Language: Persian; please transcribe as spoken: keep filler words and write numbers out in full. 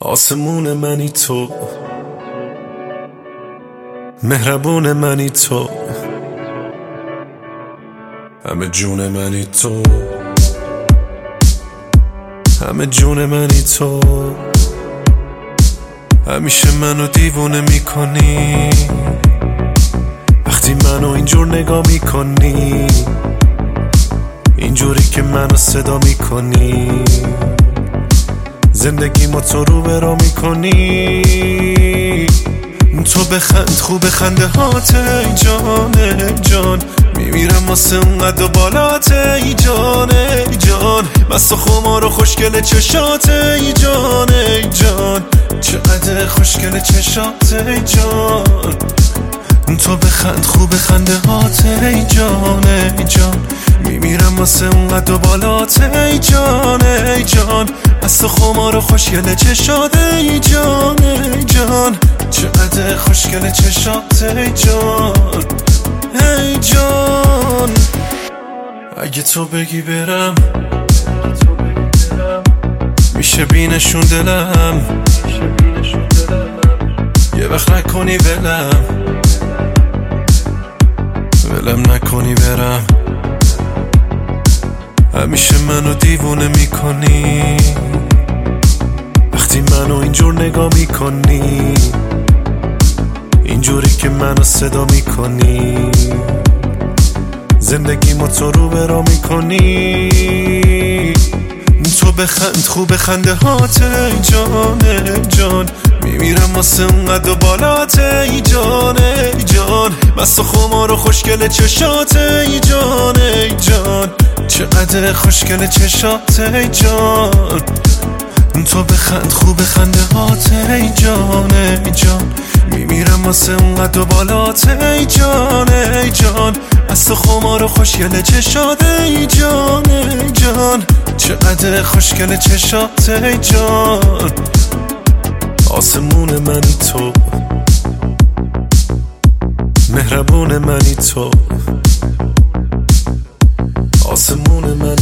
آسمون منی تو، مهربون منی تو، همه جون منی تو، همه جون منی تو. همیشه منو دیوونه میکنی وقتی منو اینجور نگاه میکنی، اینجوری که منو صدا میکنی، زندگی ما تو رو برا میکنی. تو بخند خوب خنده هات ای جان ای جان، میمیرم واسه اونقدر بالات ای جان ای جان، مست و خمار و خوشگل چشات ای جان ای جان، چقدر خوشگل چشات ای جان. تو بخند خوب خنده هات ای جان ای جان، میمیرم واسه اونقدر بالات ای جان ای جان، مست و خمار و خوشگل چشات ای جان ای جان، چقدر خوشگل چشات ای جان ای جان. اگه تو بگی برم میشه بینشون دلم، یه وقت نکنی ولم ولم نکنی برم. همیشه منو دیوونه میکنی وقتی منو اینجور نگاه میکنی، اینجوری که منو صدا میکنی، زندگی ما تو رو برا میکنی. تو بخند خوب خنده هات ای جان ای جان، میمیرم واسه اونقدر بالات ای جان ای جان، مست و خمار و خوشگل چشات ای جان ای جان، چقدر خوشگل چشات ای جان. تو بخند خوب خنده هات ای جان ای جان، میمیرم واسه اونقدر بالات ای جان ای جان، مست و خمار و خوشگل چشات ای جان ای جان، چقدر خوشگل چشات ای جان. آسمون منی تو، مهربون منی تو، آسمون منی